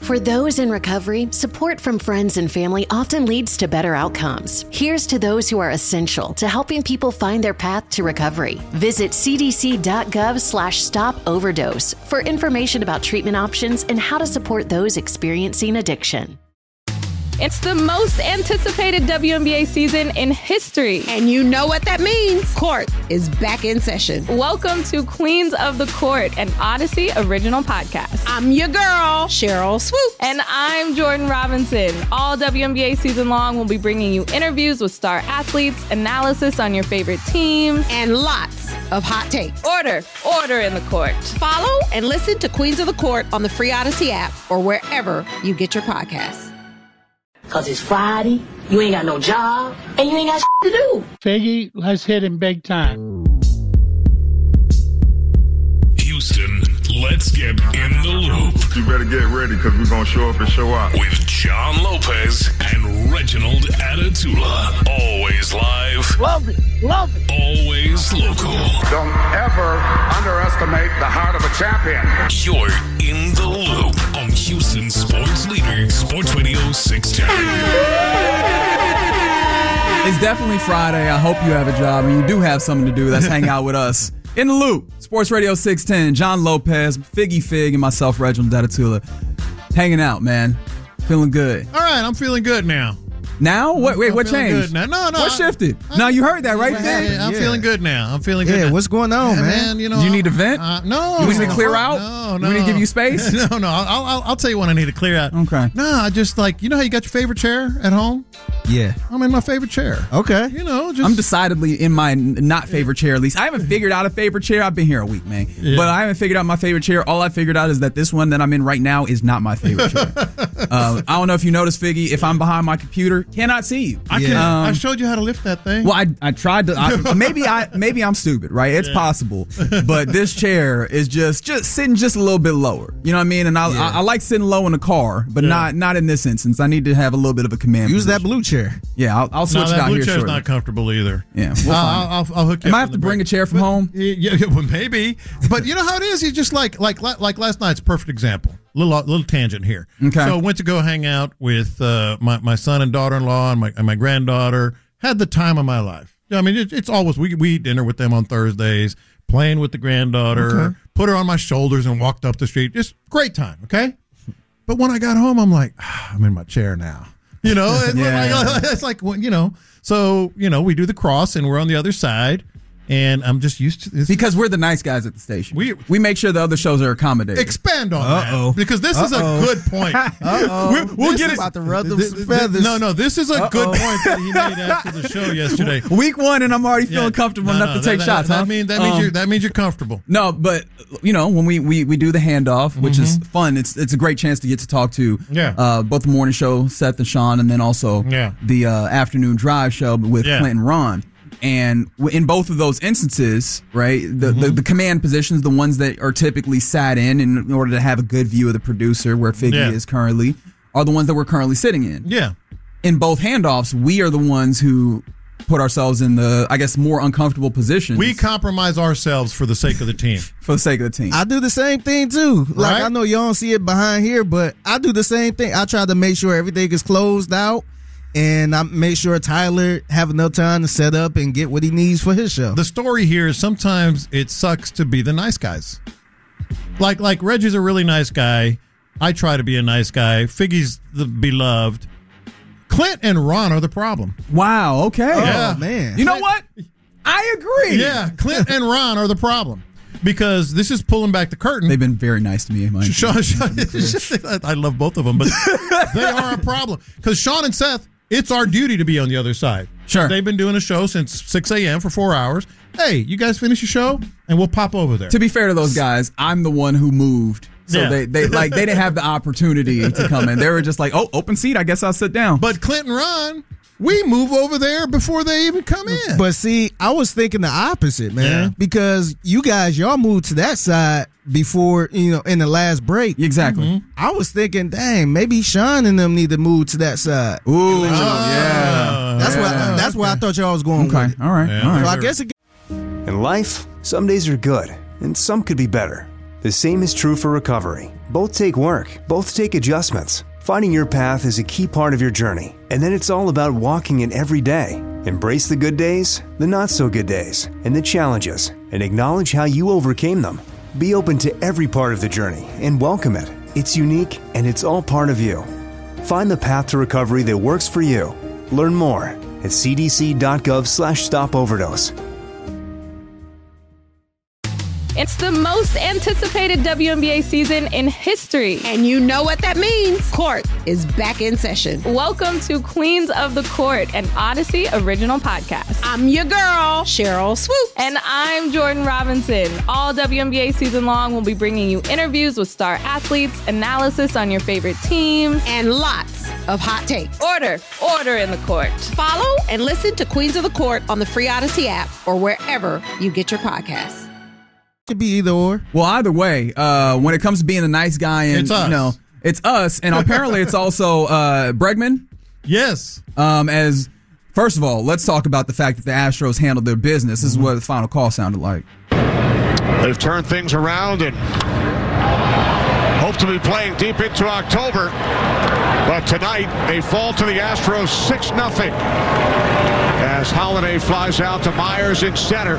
For those in recovery, support from friends and family often leads to better outcomes. Here's to those who are essential to helping people find their path to recovery. Visit cdc.gov/stop-overdose for information about treatment options and how to support those experiencing addiction. It's the most anticipated WNBA season in history. And you know what that means. Court is back in session. Welcome to Queens of the Court, an Odyssey original podcast. I'm your girl, Cheryl Swoops. And I'm Jordan Robinson. All WNBA season long, we'll be bringing you interviews with star athletes, analysis on your favorite teams, and lots of hot takes. Order in the court. Follow and listen to Queens of the Court on the free Odyssey app or wherever you get your podcasts. Cause it's Friday, you ain't got no job, and you ain't got shit to do. Figgy, let's hit him big time. Houston, let's get in the loop. You better get ready, because we're going to show up and show out. With John Lopez and Reginald Atatula. Always live. Love it. Always local. Don't ever underestimate the heart of a champion. You're in the loop on Houston Sports Leader, Sports Radio 610. It's definitely Friday. I hope you have a job and you do have something to do. That's hang out with us. In the Loop, Sports Radio 610, John Lopez, Figgy Fig, and myself, Reginald Atatula. Hanging out, man. Feeling good. All right, I'm feeling good now. Now? What changed? No. What shifted? No, you heard that, right? I'm feeling good now. I'm feeling good now. What's going on, man? You need to vent? No. You need to clear out? No. You need to give you space? No. I'll tell you when I need to clear out. Okay. No, I just how you got your favorite chair at home? Yeah. I'm in my favorite chair. Okay. I'm decidedly in my not favorite chair, at least. I haven't figured out a favorite chair. I've been here a week, man. Yeah. But I haven't figured out my favorite chair. All I figured out is that this one that I'm in right now is not my favorite chair. I don't know if you noticed, Figgy, if I'm behind my computer, cannot see you. I showed you how to lift that thing. Well, I tried to. Maybe I'm stupid, right? It's possible. But this chair is just sitting just a little bit lower. You know what I mean? And I like sitting low in the car, but not in this instance. I need to have a little bit of a command. Use position. that blue chair. Yeah, I'll switch it out here. Blue chair's shortly. not comfortable either. Yeah, I'll hook you. Am I have to bring a chair from home? Yeah, well, maybe. But you know how it is. You just like last night's a perfect example. Little tangent here. Okay. So I went to go hang out with my son and daughter-in-law and my granddaughter. Had the time of my life. I mean, it's always we eat dinner with them on Thursdays, playing with the granddaughter, Okay. put her on my shoulders and walked up the street. Just great time, okay? But when I got home, I'm like, I'm in my chair now. You know, it's like, so, we do the cross and we're on the other side. And I'm just used to this. Because we're the nice guys at the station. We make sure the other shows are accommodated. Expand on that. Because this is a good point. We'll get it. About to rub them some feathers. No, this is a good point that he made after the show yesterday. Week 1 and I'm already feeling comfortable enough to take shots, huh? That means you're comfortable. No, but, when we do the handoff, which is fun, it's a great chance to get to talk to both the morning show, Seth and Sean, and then also the afternoon drive show with Clint and Ron. And in both of those instances, right, the command positions, the ones that are typically sat in order to have a good view of the producer, where Figgy is currently, are the ones that we're currently sitting in. Yeah. In both handoffs, we are the ones who put ourselves in the, I guess, more uncomfortable positions. We compromise ourselves for the sake of the team. For the sake of the team. I do the same thing, too. Like, I know y'all don't see it behind here, but I do the same thing. I try to make sure everything is closed out. And I make sure Tyler have enough time to set up and get what he needs for his show. The story here is sometimes it sucks to be the nice guys. Like Reggie's a really nice guy. I try to be a nice guy. Figgy's the beloved. Clint and Ron are the problem. Wow, okay. Yeah. Oh, man. You know what? I agree. Yeah, Clint and Ron are the problem. Because this is pulling back the curtain. They've been very nice to me. Sean, I love both of them, but they are a problem. Because Sean and Seth, it's our duty to be on the other side. Sure. They've been doing a show since 6 a.m. for 4 hours. Hey, you guys finish your show, and we'll pop over there. To be fair to those guys, I'm the one who moved. So they didn't have the opportunity to come in. They were just like, oh, open seat, I guess I'll sit down. But Clint and Ron, we move over there before they even come in. But see, I was thinking the opposite, man. Because you guys, y'all moved to that side before, in the last break. Exactly. Mm-hmm. I was thinking, dang, maybe Sean and them need to move to that side. Ooh, yeah. That's why I thought y'all was going with it. All right. So I guess in life, some days are good, and some could be better. The same is true for recovery. Both take work, both take adjustments. Finding your path is a key part of your journey, and then it's all about walking it every day. Embrace the good days, the not so good days, and the challenges, and acknowledge how you overcame them. Be open to every part of the journey and welcome it. It's unique and it's all part of you. Find the path to recovery that works for you. Learn more at cdc.gov/stopoverdose. It's the most anticipated WNBA season in history. And you know what that means. Court is back in session. Welcome to Queens of the Court, an Odyssey original podcast. I'm your girl, Cheryl Swoop. And I'm Jordan Robinson. All WNBA season long, we'll be bringing you interviews with star athletes, analysis on your favorite teams, and lots of hot takes. Order in the court. Follow and listen to Queens of the Court on the free Odyssey app or wherever you get your podcasts. Could be either or. Well, either way, when it comes to being a nice guy, and it's us. It's us, and apparently it's also Bregman. Yes. As first of all, let's talk about the fact that the Astros handled their business. This is what the final call sounded like. They've turned things around and hope to be playing deep into October. But tonight, they fall to the Astros 6-0 as Holiday flies out to Myers in center.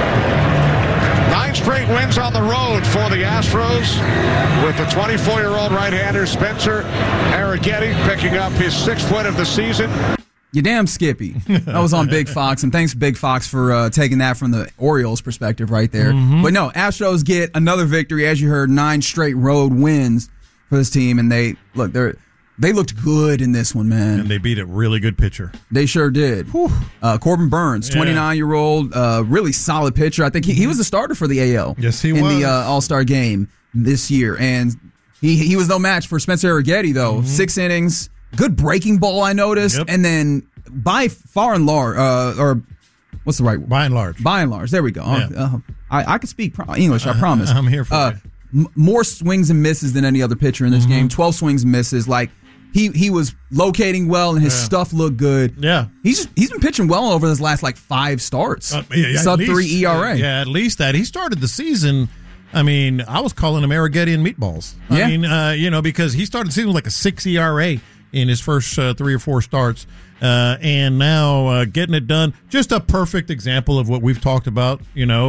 9 straight wins on the road for the Astros, with the 24-year-old right-hander Spencer Arrighetti picking up his 6th win of the season. You damn Skippy. That was on Big Fox, and thanks Big Fox for taking that from the Orioles' perspective right there. Mm-hmm. But no, Astros get another victory. As you heard, 9 straight road wins for this team, and they looked good in this one, man. And they beat a really good pitcher. They sure did. Corbin Burns, 29-year-old, really solid pitcher. I think he was the starter for the AL. Yes, he was. In the All-Star game this year. And he was no match for Spencer Arrighetti, though. 6 innings, good breaking ball, I noticed. Yep. And then by far and large, or what's the right word? By and large. By and large. There we go. Yeah. I can speak English, I promise. I'm here for it. More swings and misses than any other pitcher in this game. 12 swings and misses. Like, He was locating well, and his stuff looked good. Yeah, he's been pitching well over his last 5 starts. Sub-3 ERA. Yeah, at least that. He started the season. I mean, I was calling him Arrighetti and meatballs. I mean, because he started the season with a 6 ERA in his first 3 or 4 starts, and now getting it done. Just a perfect example of what we've talked about.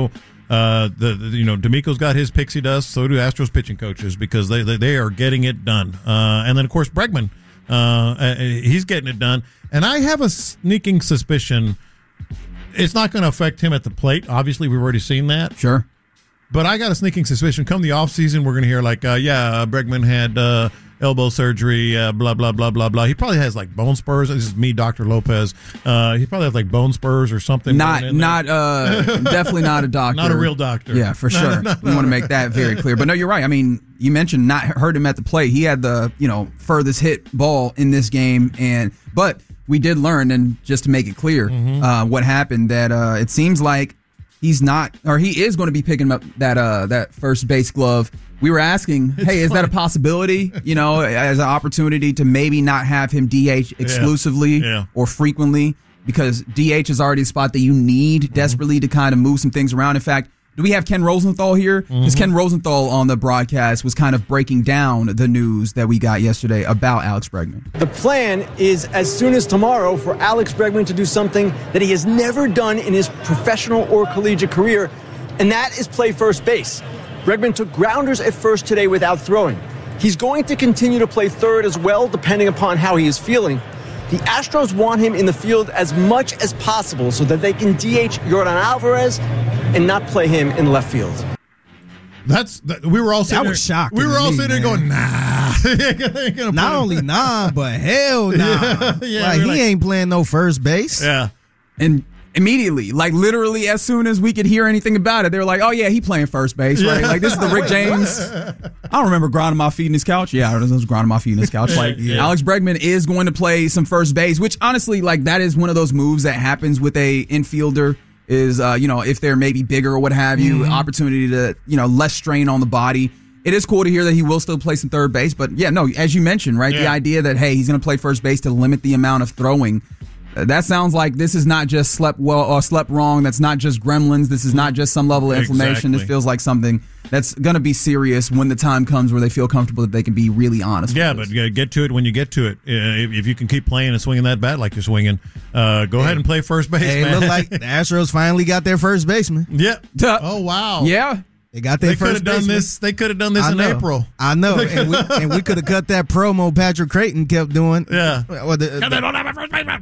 D'Amico's got his pixie dust. So do Astros pitching coaches, because they are getting it done. And then of course Bregman, he's getting it done. And I have a sneaking suspicion it's not going to affect him at the plate. Obviously, we've already seen that. Sure. But I got a sneaking suspicion. Come the offseason, we're going to hear Bregman had elbow surgery, blah, blah, blah, blah, blah. He probably has bone spurs. This is me, Dr. Lopez. He probably has bone spurs or something. Definitely not a doctor. Not a real doctor. Yeah, for sure. We want to make that very clear. But no, you're right. I mean, you mentioned not hurt him at the plate. He had the, furthest hit ball in this game. But we did learn, and just to make it clear, what happened, that it seems like he is going to be picking up that first base glove. We were asking, is that a possibility, as an opportunity to maybe not have him DH exclusively or frequently, because DH is already a spot that you need desperately to kind of move some things around. In fact, do we have Ken Rosenthal here? Because Ken Rosenthal on the broadcast was kind of breaking down the news that we got yesterday about Alex Bregman. The plan is, as soon as tomorrow, for Alex Bregman to do something that he has never done in his professional or collegiate career, and that is play first base. Bregman took grounders at first today without throwing. He's going to continue to play third as well, depending upon how he is feeling. The Astros want him in the field as much as possible so that they can DH Yordan Alvarez and not play him in left field. We were all sitting there. Was shocked. We were all sitting there going, nah. Not only nah, but hell nah. He ain't playing no first base. Yeah. And immediately, literally as soon as we could hear anything about it, they were like, oh yeah, he playing first base, right? This is the Rick James. I don't remember grinding my feet in his couch. Yeah, I was grinding my feet in his couch. Alex Bregman is going to play some first base, which honestly, that is one of those moves that happens with a infielder is, if they're maybe bigger or what have you, opportunity to, less strain on the body. It is cool to hear that he will still play some third base, but as you mentioned, right? The idea that, hey, he's going to play first base to limit the amount of throwing. That sounds like this is not just slept well or slept wrong. That's not just gremlins. This is not just some level of inflammation. Exactly. This feels like something that's going to be serious when the time comes where they feel comfortable that they can be really honest. Yeah, but get to it when you get to it. If you can keep playing and swinging that bat like you're swinging, go ahead and play first base, man. It looked like the Astros finally got their first baseman. Yeah. Oh, wow. Yeah. They got their first baseman. They could have done this in April. I know. And we could have cut that promo Patrick Creighton kept doing. Yeah. They don't have a first baseman.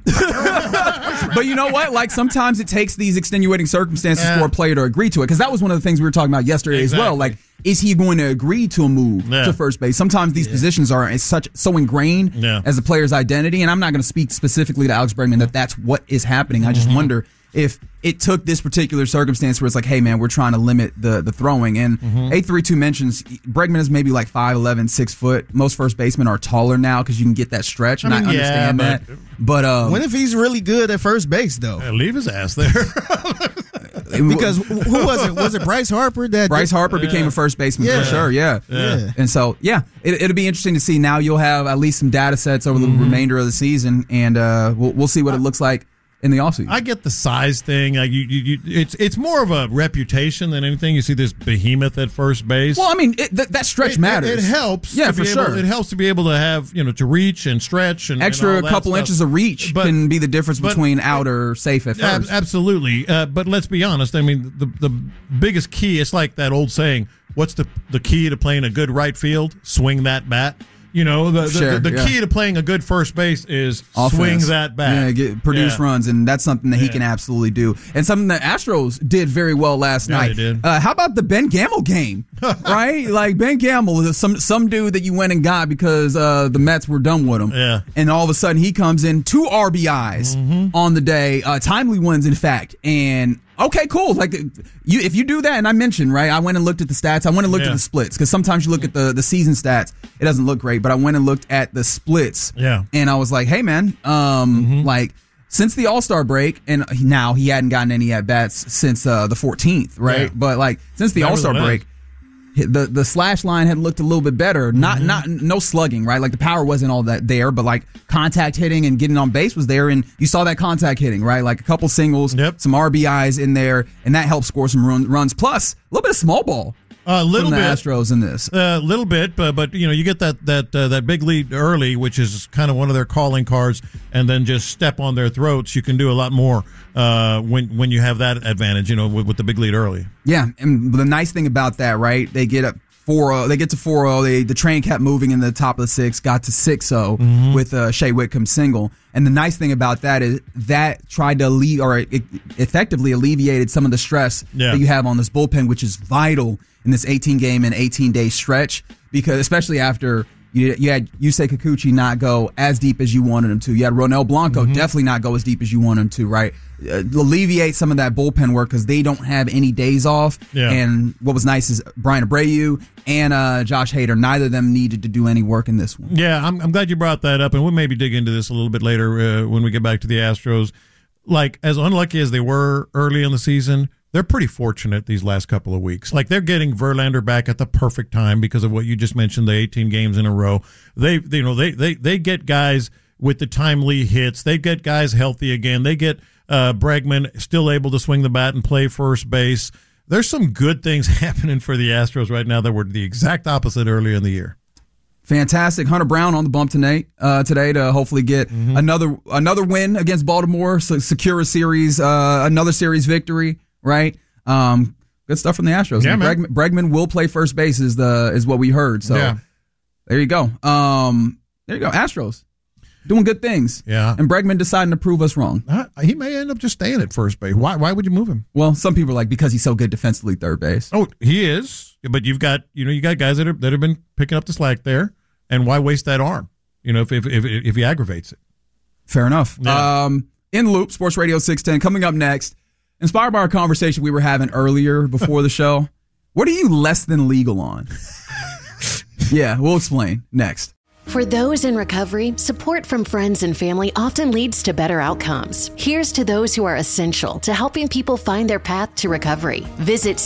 But you know what? Like, sometimes it takes these extenuating circumstances for a player to agree to it. Because that was one of the things we were talking about yesterday as well. Like, is he going to agree to a move to first base? Sometimes these positions are so ingrained as a player's identity. And I'm not going to speak specifically to Alex Bregman that that's what is happening. I just wonder if it took this particular circumstance where it's like, hey, man, we're trying to limit the throwing. And 832 mentions Bregman is maybe like 5'11", 6 foot. Most first basemen are taller now because you can get that stretch, and I understand that. But what if he's really good at first base, though? Leave his ass there. Because who was it? Was it Bryce Harper? Bryce Harper became a first baseman for sure, yeah. And so, it'll be interesting to see. Now you'll have at least some data sets over the remainder of the season, and we'll see what it looks like in the offseason. I get the size thing. It's more of a reputation than anything. You see this behemoth at first base. Well, I mean, that stretch matters. It helps. Yeah, for sure. It helps to be able to have, to reach and stretch and extra and all couple that inches of reach can be the difference between out or safe at first. Absolutely. But let's be honest. I mean, the biggest key, it's like that old saying, what's the key to playing a good right field? Swing that bat. The key to playing a good first base is swing that bat. Produce runs, and that's something that he can absolutely do. And something that Astros did very well last night. They did. How about the Ben Gamel game? Right? Like Ben Gamel, some dude that you went and got because the Mets were done with him. Yeah. And all of a sudden he comes in 2 RBIs on the day, timely ones, in fact. And okay, cool. Like if you do that, and I mentioned, right, I went and looked at the stats. I went and looked at the splits because sometimes you look at the season stats, it doesn't look great. But I went and looked at the splits. Yeah. And I was like, hey man, like since the All-Star break, and now he hadn't gotten any at bats since the 14th, right? Yeah. But like since the All-Star break, the slash line had looked a little bit better. No slugging, right? Like the power wasn't all that there, but like contact hitting and getting on base was there, and you saw that contact hitting, right? Like a couple singles, some RBIs in there, and that helped score some runs. Plus a little bit of small ball. A little from the bit Astros in this. A little bit, but you get that big lead early, which is kind of one of their calling cards, and then just step on their throats. You can do a lot more when you have that advantage, with the big lead early. Yeah, and the nice thing about that, right? They get up 4-0. They get to 4-0. The train kept moving in the top of the 6th, got to 6-0 with Shea Whitcomb's single. And the nice thing about that is that tried to it effectively alleviated some of the stress that you have on this bullpen, which is vital in this 18-game and 18-day stretch, because especially after you had Yusei Kikuchi not go as deep as you wanted him to. You had Ronel Blanco definitely not go as deep as you want him to, right? Alleviate some of that bullpen work because they don't have any days off. Yeah. And what was nice is Brian Abreu and Josh Hader, neither of them needed to do any work in this one. Yeah, I'm glad you brought that up, and we'll maybe dig into this a little bit later when we get back to the Astros. Like, as unlucky as they were early in the season, they're pretty fortunate these last couple of weeks. Like, they're getting Verlander back at the perfect time because of what you just mentioned, the 18 games in a row. They get guys with the timely hits. They get guys healthy again. They get Bregman still able to swing the bat and play first base. There's some good things happening for the Astros right now that were the exact opposite earlier in the year. Fantastic. Hunter Brown on the bump today to hopefully get another win against Baltimore, secure a series, another series victory, right? Good stuff from the Astros. Yeah, Bregman will play first base is what we heard. So there you go. Astros doing good things. Yeah. And Bregman deciding to prove us wrong. He may end up just staying at first base. Why would you move him? Well, some people are like, because he's so good defensively third base. Oh, he is. But you've got guys that have been picking up the slack there. And why waste that arm? If he aggravates it. Fair enough. Yeah. In Loop, Sports Radio 610, coming up next, inspired by our conversation we were having earlier before the show. What are you less than legal on? Yeah, we'll explain next. For those in recovery, support from friends and family often leads to better outcomes. Here's to those who are essential to helping people find their path to recovery. Visit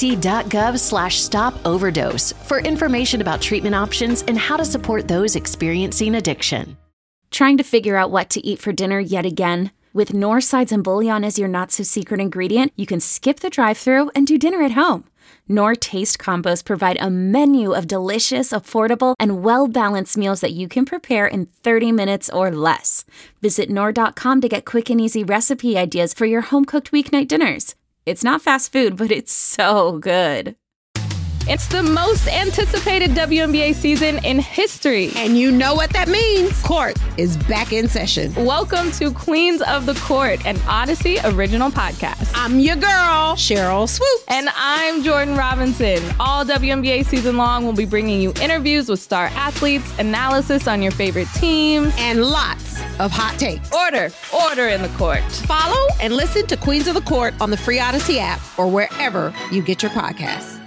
cdc.gov/stop-overdose for information about treatment options and how to support those experiencing addiction. Trying to figure out what to eat for dinner yet again? With Knorr sides and bouillon as your not-so-secret ingredient, you can skip the drive-thru and do dinner at home. Knorr Taste Combos provide a menu of delicious, affordable, and well-balanced meals that you can prepare in 30 minutes or less. Visit Knorr.com to get quick and easy recipe ideas for your home-cooked weeknight dinners. It's not fast food, but it's so good. It's the most anticipated WNBA season in history. And you know what that means. Court is back in session. Welcome to Queens of the Court, an Odyssey original podcast. I'm your girl, Cheryl Swoops. And I'm Jordan Robinson. All WNBA season long, we'll be bringing you interviews with star athletes, analysis on your favorite teams, and lots of hot takes. Order in the court. Follow and listen to Queens of the Court on the free Odyssey app or wherever you get your podcasts.